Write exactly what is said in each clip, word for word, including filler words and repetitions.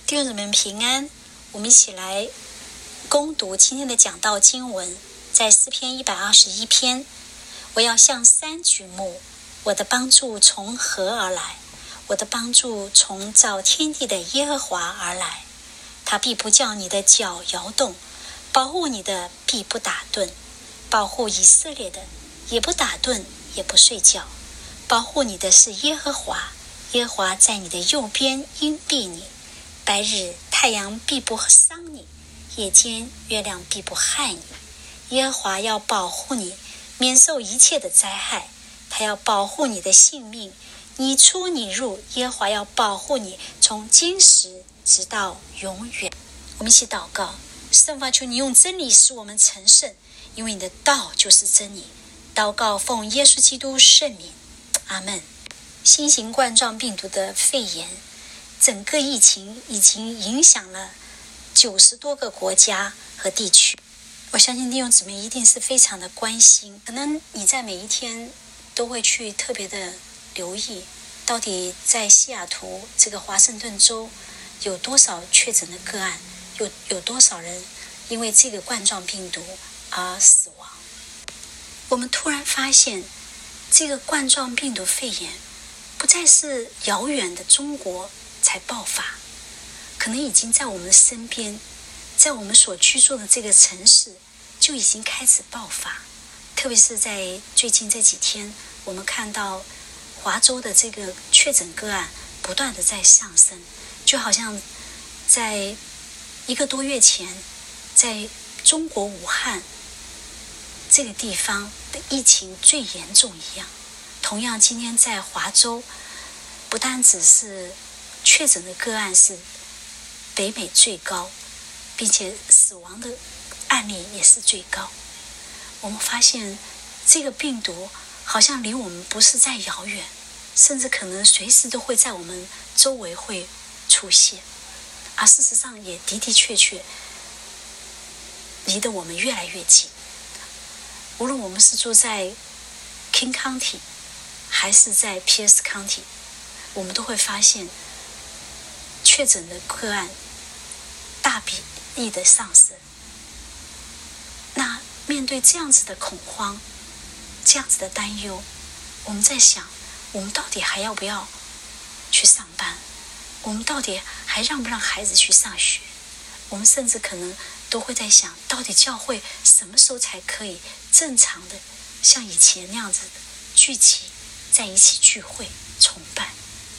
弟兄姊妹们平安，我们一起来攻读今天的讲道经文，在诗篇一百二十一篇。我要向山举目，我的帮助从何而来？我的帮助从造天地的耶和华而来。他必不叫你的脚摇动，保护你的必不打盹，保护以色列的也不打盹，也不睡觉。保护你的是耶和华，耶和华在你的右边荫庇你。白日太阳必不伤你，夜间月亮必不害你。耶和华要保护你，免受一切的灾害。他要保护你的性命，你出你入，耶和华要保护你，从今时直到永远。我们一起祷告，圣父，求你用真理使我们成圣，因为你的道就是真理。祷告奉耶稣基督圣名，阿们。新型冠状病毒的肺炎，整个疫情已经影响了九十多个国家和地区。我相信弟兄姊妹一定是非常的关心，可能你在每一天都会去特别的留意，到底在西雅图这个华盛顿州有多少确诊的个案，有有多少人因为这个冠状病毒而死亡。我们突然发现，这个冠状病毒肺炎不再是遥远的中国才爆发，可能已经在我们身边，在我们所居住的这个城市就已经开始爆发。特别是在最近这几天，我们看到华州的这个确诊个案不断的在上升，就好像在一个多月前在中国武汉这个地方的疫情最严重一样。同样今天在华州，不单只是确诊的个案是北美最高，并且死亡的案例也是最高。我们发现这个病毒好像离我们不是在遥远，甚至可能随时都会在我们周围会出现，而事实上也的的确确离得我们越来越近。无论我们是住在 King County 还是在 Pierce County， 我们都会发现确诊的个案大比例的上升。那面对这样子的恐慌，这样子的担忧，我们在想，我们到底还要不要去上班？我们到底还让不让孩子去上学？我们甚至可能都会在想，到底教会什么时候才可以正常的像以前那样子聚集在一起聚会崇拜？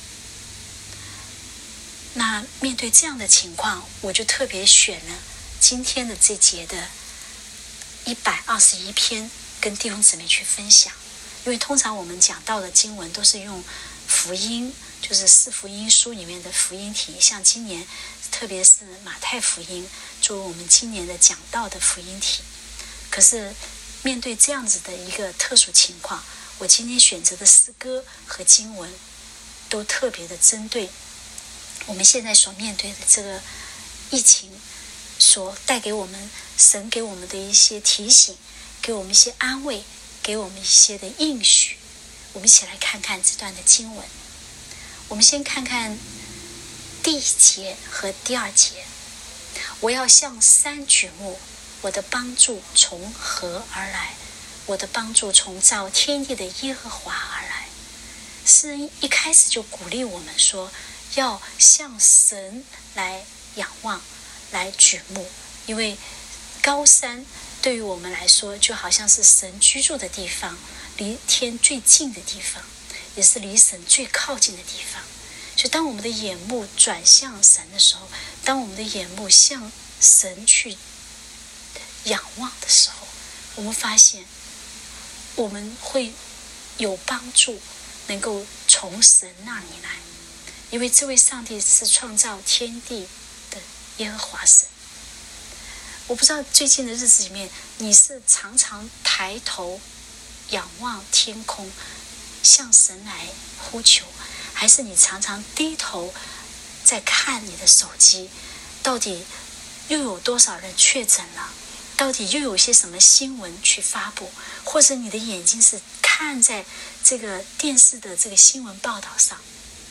那面对这样的情况，我就特别选了今天的这节的一百二十一篇跟弟兄姊妹去分享。因为通常我们讲到的经文都是用福音，就是四福音书里面的福音题，像今年特别是马太福音作为我们今年的讲道的福音题。可是面对这样子的一个特殊情况，我今天选择的诗歌和经文都特别的针对我们现在所面对的这个疫情所带给我们神给我们的一些提醒，给我们一些安慰，给我们一些的应许。我们一起来看看这段的经文。我们先看看第一节和第二节。我要向山举目，我的帮助从何而来？我的帮助从造天地的耶和华而来。诗人一开始就鼓励我们说，要向神来仰望，来举目。因为高山对于我们来说就好像是神居住的地方，离天最近的地方，也是离神最靠近的地方。所以当我们的眼目转向神的时候，当我们的眼目向神去仰望的时候，我们发现我们会有帮助，能够从神那里来。因为这位上帝是创造天地的耶和华神。我不知道最近的日子里面，你是常常抬头仰望天空，向神来呼求，还是你常常低头在看你的手机，到底又有多少人确诊了？到底又有些什么新闻去发布？或者你的眼睛是看在这个电视的这个新闻报道上？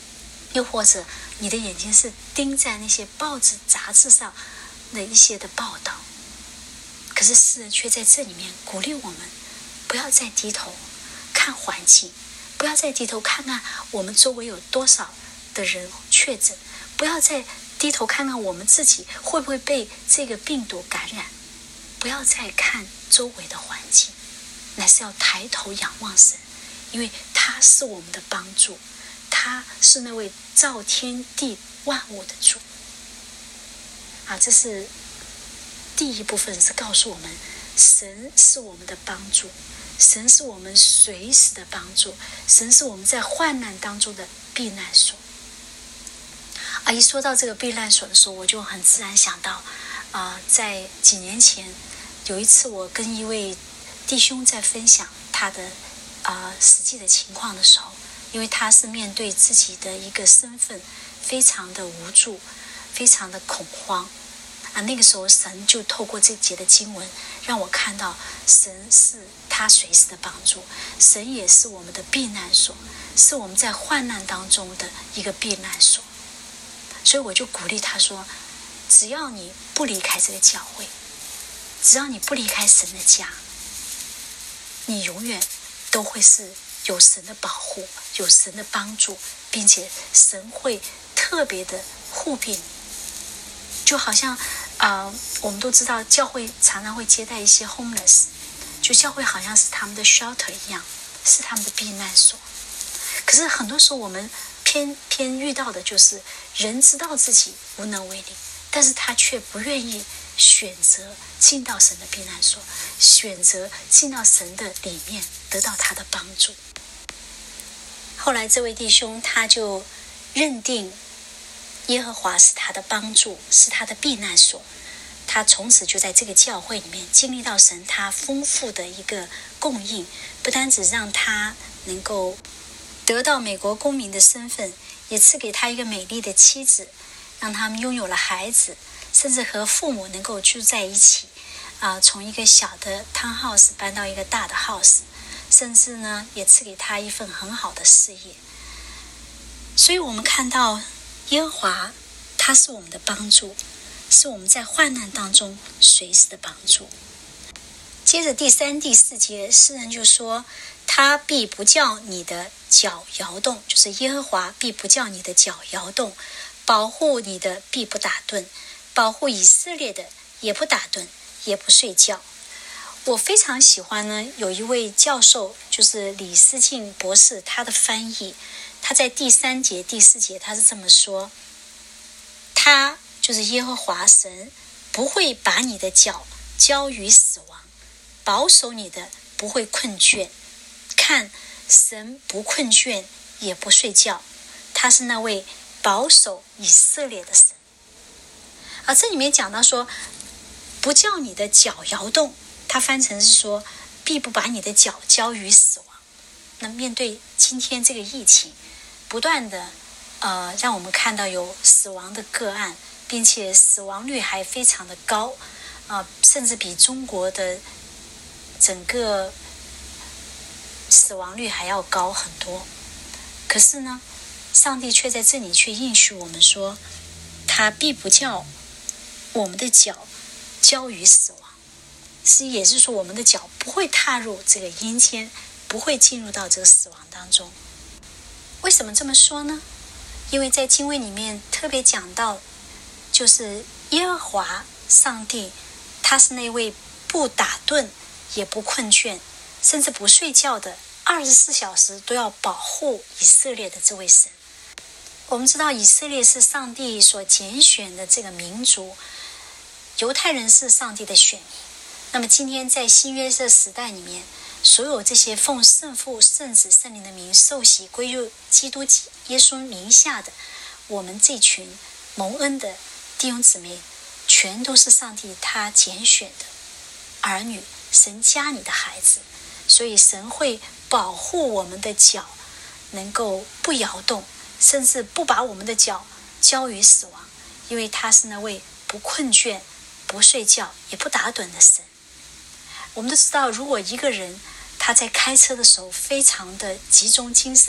又或者你的眼睛是盯在那些报纸杂志上的一些的报道。可是诗人却在这里面鼓励我们，不要再低头看环境，不要再低头看看我们周围有多少的人确诊，不要再低头看看我们自己会不会被这个病毒感染，不要再看周围的环境，乃是要抬头仰望神，因为他是我们的帮助，他是那位造天地万物的主啊！这是第一部分，是告诉我们神是我们的帮助，神是我们随时的帮助，神是我们在患难当中的避难所。啊，一说到这个避难所的时候，我就很自然想到啊、呃，在几年前有一次我跟一位弟兄在分享他的啊、呃、实际的情况的时候，因为他是面对自己的一个身份非常的无助，非常的恐慌啊。那个时候神就透过这节的经文让我看到神是他随时的帮助，神也是我们的避难所，是我们在患难当中的一个避难所。所以我就鼓励他说，只要你不离开这个教会，只要你不离开神的家，你永远都会是有神的保护，有神的帮助，并且神会特别的护庇你。就好像呃，我们都知道教会常常会接待一些 homeless， 就教会好像是他们的 shelter 一样，是他们的避难所。可是很多时候我们偏偏遇到的就是人知道自己无能为力，但是他却不愿意选择进到神的避难所，选择进到神的里面，得到他的帮助。后来这位弟兄他就认定耶和华是他的帮助，是他的避难所，他从此就在这个教会里面经历到神他丰富的一个供应，不单只让他能够得到美国公民的身份，也赐给他一个美丽的妻子，让他们拥有了孩子，甚至和父母能够住在一起啊、呃，从一个小的 townhouse 搬到一个大的 house， 甚至呢也赐给他一份很好的事业。所以我们看到耶和华他是我们的帮助，是我们在患难当中随时的帮助。接着第三第四节诗人就说，他必不叫你的脚摇动，就是耶和华必不叫你的脚摇动，保护你的必不打盹，保护以色列的也不打盹，也不睡觉。我非常喜欢呢，有一位教授就是李思敬博士，他的翻译，他在第三节第四节他是这么说，他就是耶和华神不会把你的脚交于死亡，保守你的不会困倦。看，神不困倦也不睡觉，他是那位保守以色列的神。而这里面讲到说不叫你的脚摇动，他翻成是说必不把你的脚交于死亡。那面对今天这个疫情不断的呃，让我们看到有死亡的个案，并且死亡率还非常的高啊、呃，甚至比中国的整个死亡率还要高很多。可是呢，上帝却在这里却应许我们说，他必不叫我们的脚交于死亡，是也是说我们的脚不会踏入这个阴间，不会进入到这个死亡当中。为什么这么说呢？因为在经文里面特别讲到，就是耶和华上帝他是那位不打盹也不困倦甚至不睡觉的，二十四小时都要保护以色列的这位神。我们知道以色列是上帝所拣选的这个民族，犹太人是上帝的选民。那么今天在新约这时代里面，所有这些奉圣父圣子圣灵的名受洗归入基督耶稣名下的，我们这群蒙恩的弟兄姊妹，全都是上帝他拣选的儿女，神家里的孩子。所以神会保护我们的脚能够不摇动，甚至不把我们的脚交于死亡，因为他是那位不困倦不睡觉也不打盹的神。我们都知道，如果一个人他在开车的时候非常的集中精神，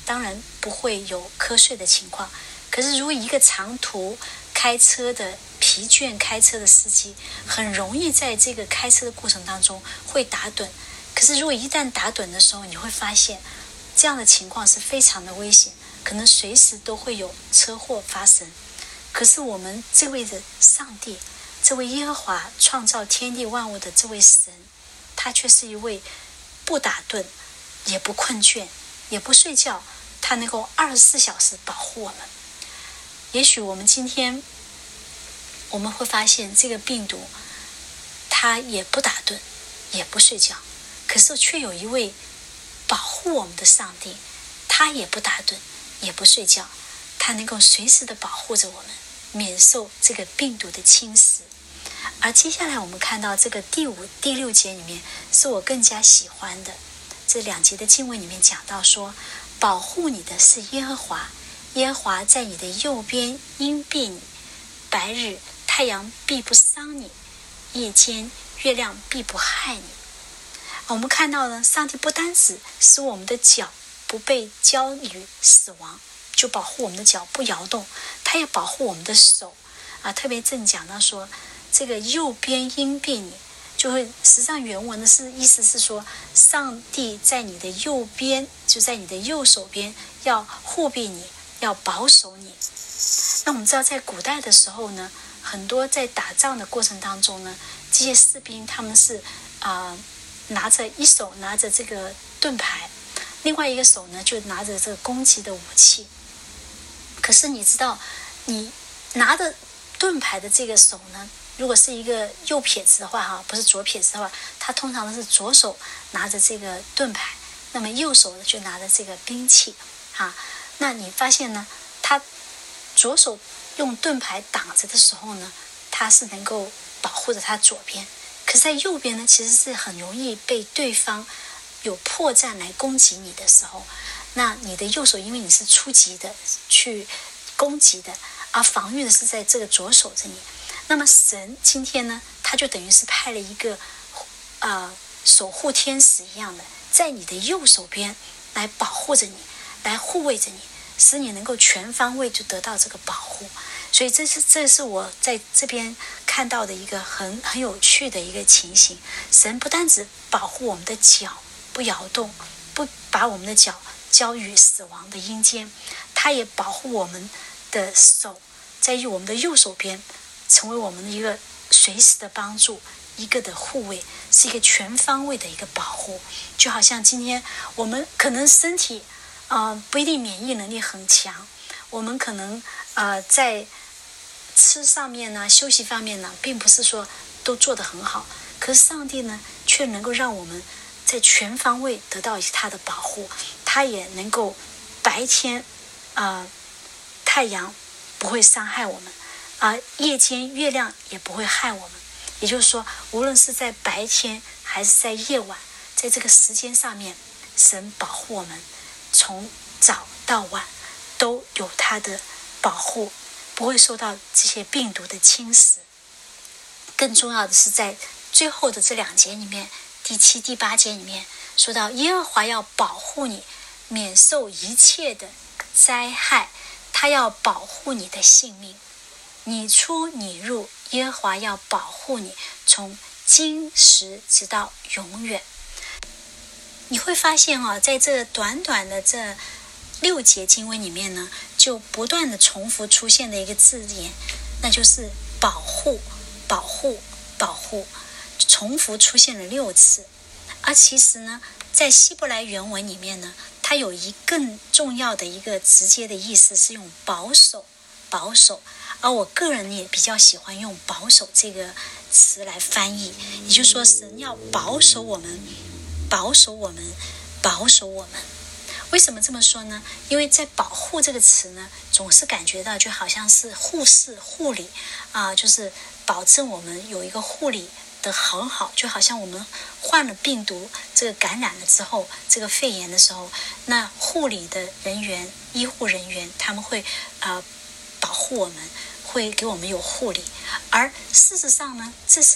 当然不会有瞌睡的情况。可是如果一个长途开车的疲倦开车的司机，很容易在这个开车的过程当中会打盹。可是如果一旦打盹的时候，你会发现这样的情况是非常的危险，可能随时都会有车祸发生。可是我们这位的上帝，这位耶和华创造天地万物的这位神，他却是一位不打盹也不困倦也不睡觉，他能够二十四小时保护我们。也许我们今天我们会发现这个病毒他也不打盹也不睡觉，可是却有一位保护我们的上帝，他也不打盹也不睡觉，他能够随时的保护着我们，免受这个病毒的侵蚀。而接下来我们看到这个第五第六节里面是我更加喜欢的，这两节的经文里面讲到说，保护你的是耶和华，耶和华在你的右边荫庇你，白日太阳必不伤你，夜间月亮必不害你。我们看到呢，上帝不单只使我们的脚不被交于死亡，就保护我们的脚不摇动，他也保护我们的手啊。特别正讲到说，这个右边荫庇你，就会实际上原文的是意思是说，上帝在你的右边，就在你的右手边，要护庇你，要保守你。那我们知道在古代的时候呢，很多在打仗的过程当中呢，这些士兵他们是啊、呃、拿着一手拿着这个盾牌，另外一个手呢就拿着这个攻击的武器。可是你知道，你拿着盾牌的这个手呢，如果是一个右撇子的话哈，不是左撇子的话，他通常是左手拿着这个盾牌，那么右手就拿着这个兵器哈。那你发现呢，他左手用盾牌挡着的时候呢，他是能够保护着他左边，可是在右边呢，其实是很容易被对方有破绽来攻击你的时候，那你的右手因为你是出击的去攻击的，而防御的是在这个左手这里。那么神今天呢，他就等于是派了一个呃守护天使一样的，在你的右手边来保护着你，来护卫着你，使你能够全方位就得到这个保护。所以这是这是我在这边看到的一个很很有趣的一个情形。神不单只保护我们的脚不摇动，不把我们的脚交于死亡的阴间，他也保护我们的手在于我们的右手边，成为我们的一个随时的帮助，一个的护卫，是一个全方位的一个保护。就好像今天我们可能身体呃不一定免疫能力很强，我们可能呃在吃上面呢、休息方面呢，并不是说都做得很好，可是上帝呢却能够让我们在全方位得到他的保护。他也能够白天呃太阳不会伤害我们，而夜间月亮也不会害我们。也就是说，无论是在白天还是在夜晚，在这个时间上面，神保护我们，从早到晚都有他的保护，不会受到这些病毒的侵蚀。更重要的是在最后的这两节里面，第七、第八节里面说到，耶和华要保护你，免受一切的灾害，他要保护你的性命，你出你入，耶和华要保护你，从今时直到永远。你会发现啊，在这短短的这六节经文里面呢，就不断的重复出现的一个字眼，那就是保护保护保护，重复出现了六次。而其实呢，在希伯来原文里面呢，它有一更重要的一个直接的意思是用保守保守，而我个人也比较喜欢用保守这个词来翻译。也就是说，神要保守我们保守我们保守我们。为什么这么说呢？因为在保护这个词呢，总是感觉到就好像是护士护理啊、呃，就是保证我们有一个护理的很好，就好像我们患了病毒这个感染了之后，这个肺炎的时候，那护理的人员医护人员他们会呃保护我们，会给我们有护理。而事实上呢，这是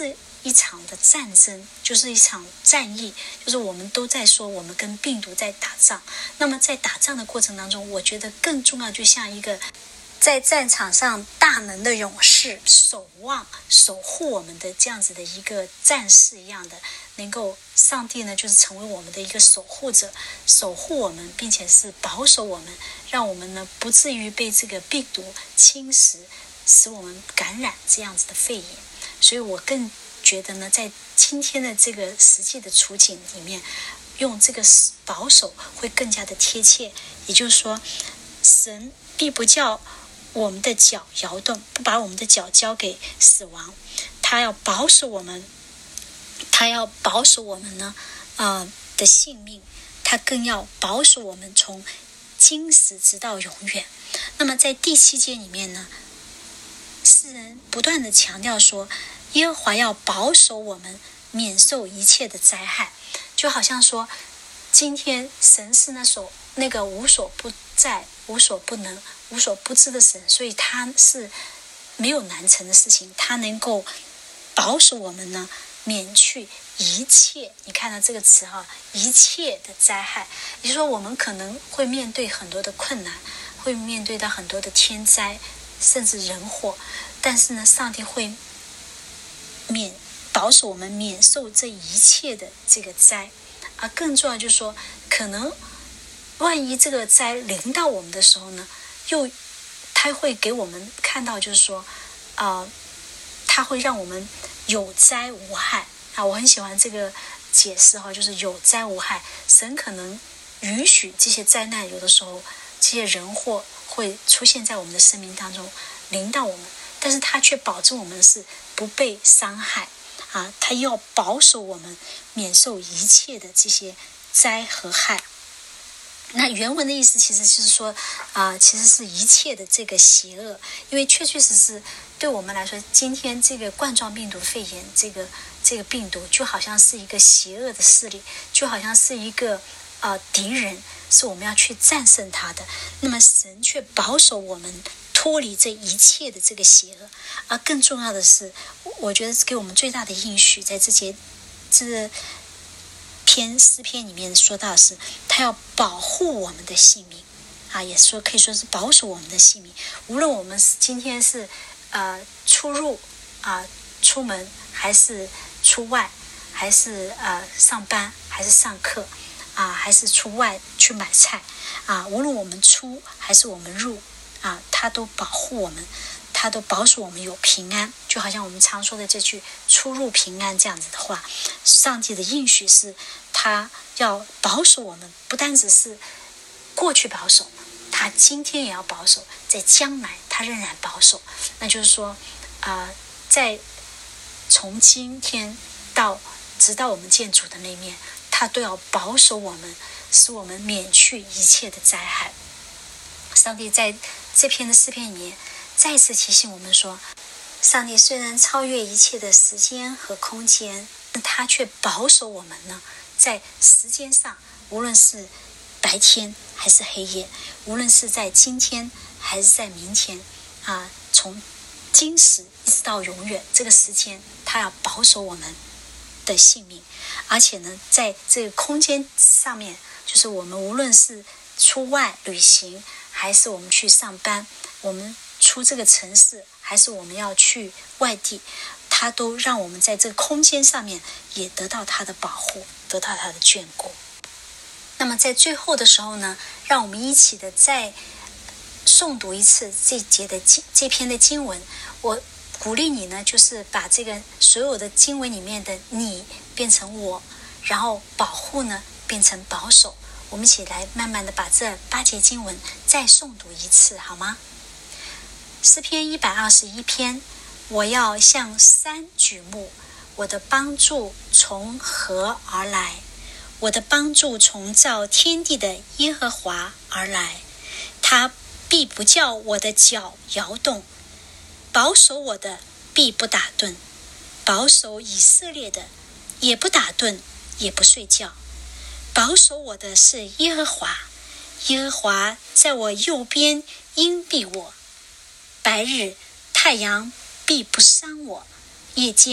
一场的战争，就是一场战役，就是我们都在说我们跟病毒在打仗。那么在打仗的过程当中，我觉得更重要，就像一个在战场上大能的勇士，守望守护我们的这样子的一个战士一样的，能够上帝呢就是成为我们的一个守护者，守护我们，并且是保守我们，让我们呢不至于被这个病毒侵蚀，使我们感染这样子的肺炎。所以我更觉得呢，在今天的这个实际的处境里面，用这个保守会更加的贴切。也就是说，神必不叫我们的脚摇动，不把我们的脚交给死亡，他要保守我们，他要保守我们呢，呃的性命，他更要保守我们从今时直到永远。那么在第七节里面呢，诗人不断的强调说，耶和华要保守我们免受一切的灾害，就好像说，今天神是那所那个无所不在、无所不能、无所不知的神，所以他是没有难成的事情，他能够保守我们呢，免去一切，你看到这个词哈，一切的灾害，也就是说我们可能会面对很多的困难，会面对到很多的天灾，甚至人祸，但是呢，上帝会免保守我们免受这一切的这个灾。而更重要就是说，可能万一这个灾临到我们的时候呢，又他会给我们看到，就是说呃，他会让我们有灾无害啊。我很喜欢这个解释哈，就是有灾无害。神可能允许这些灾难，有的时候这些人祸会出现在我们的生命当中，临到我们，但是他却保证我们是不被伤害啊，他要保守我们免受一切的这些灾和害。那原文的意思其实就是说啊、呃，其实是一切的这个邪恶，因为确确实实对我们来说，今天这个冠状病毒肺炎这个这个病毒就好像是一个邪恶的势力，就好像是一个呃敌人，是我们要去战胜他的。那么神却保守我们脱离这一切的这个邪恶。而更重要的是，我觉得给我们最大的应许，在这节这篇诗篇里面说到的是，他要保护我们的性命啊，也说可以说是保守我们的性命。无论我们是今天是呃出入啊、出门，还是出外，还是呃上班，还是上课啊，还是出外去买菜啊，无论我们出还是我们入啊，他都保护我们，他都保守我们有平安。就好像我们常说的这句出入平安这样子的话，上帝的应许是他要保守我们，不单只是过去保守，他今天也要保守，在将来他仍然保守。那就是说呃，在从今天到直到我们见主的那面，他都要保守我们，使我们免去一切的灾害。上帝在这篇的诗篇里面再次提醒我们说，上帝虽然超越一切的时间和空间，他却保守我们呢，在时间上，无论是白天还是黑夜，无论是在今天还是在明天啊，从今时一直到永远，这个时间他要保守我们的性命。而且呢，在这个空间上面，就是我们无论是出外旅行，还是我们去上班，我们出这个城市，还是我们要去外地，他都让我们在这个空间上面也得到他的保护，得到他的眷顾。那么在最后的时候呢，让我们一起的再诵读一次这节的这篇的经文。我鼓励你呢，就是把这个所有的经文里面的你变成我，然后保护呢变成保守。我们一起来慢慢的把这八节经文再诵读一次，好吗？诗篇一百二十一篇，我要向山举目，我的帮助从何而来？我的帮助从造天地的耶和华而来，他必不叫我的脚摇动，保守我的必不打盹，保守以色列的也不打盹，也不睡觉。保守我的是耶和华，耶和华在我右边荫庇我。白日太阳必不伤我，夜间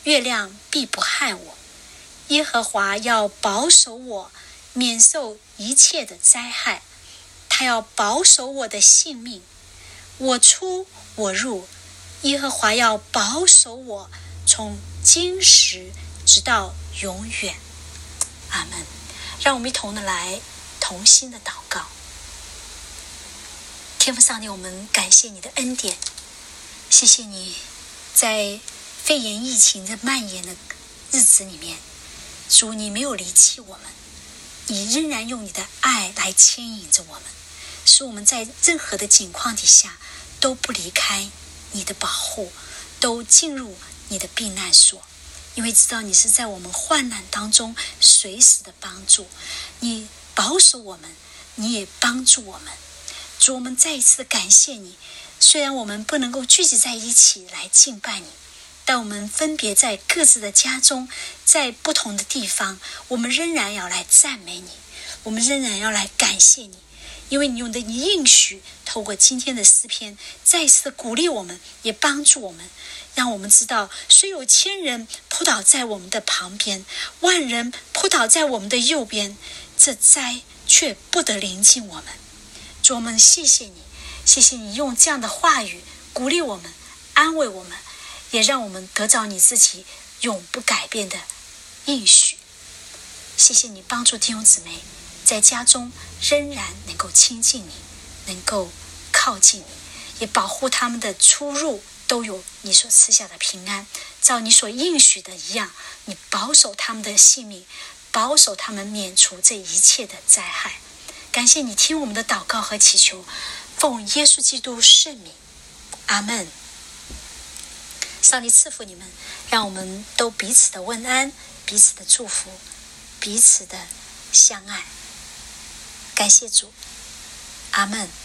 月亮必不害我。耶和华要保守我，免受一切的灾害。他要保守我的性命，我出我入，耶和华要保守我，从今时直到永远。阿们。让我们一同的来同心的祷告。天父上帝，我们感谢你的恩典，谢谢你在肺炎疫情的蔓延的日子里面，主你没有离弃我们，你仍然用你的爱来牵引着我们，使我们在任何的境况底下都不离开你的保护，都进入你的避难所，因为知道你是在我们患难当中随时的帮助，你保守我们，你也帮助我们。主，我们再一次感谢你，虽然我们不能够聚集在一起来敬拜你，但我们分别在各自的家中，在不同的地方，我们仍然要来赞美你，我们仍然要来感谢你，因为你用的你应许透过今天的诗篇再一次的鼓励我们，也帮助我们，让我们知道虽有千人扑倒在我们的旁边，万人扑倒在我们的右边，这灾却不得临近我们。主，我们谢谢你，谢谢你用这样的话语鼓励我们，安慰我们，也让我们得着你自己永不改变的应许。谢谢你帮助弟兄姊妹在家中仍然能够亲近你，能够靠近你，也保护他们的出入都有你所赐下的平安，照你所应许的一样，你保守他们的性命，保守他们免除这一切的灾害。感谢你听我们的祷告和祈求，奉耶稣基督圣名，阿们。上帝赐福你们，让我们都彼此的问安，彼此的祝福，彼此的相爱。感谢主，阿们。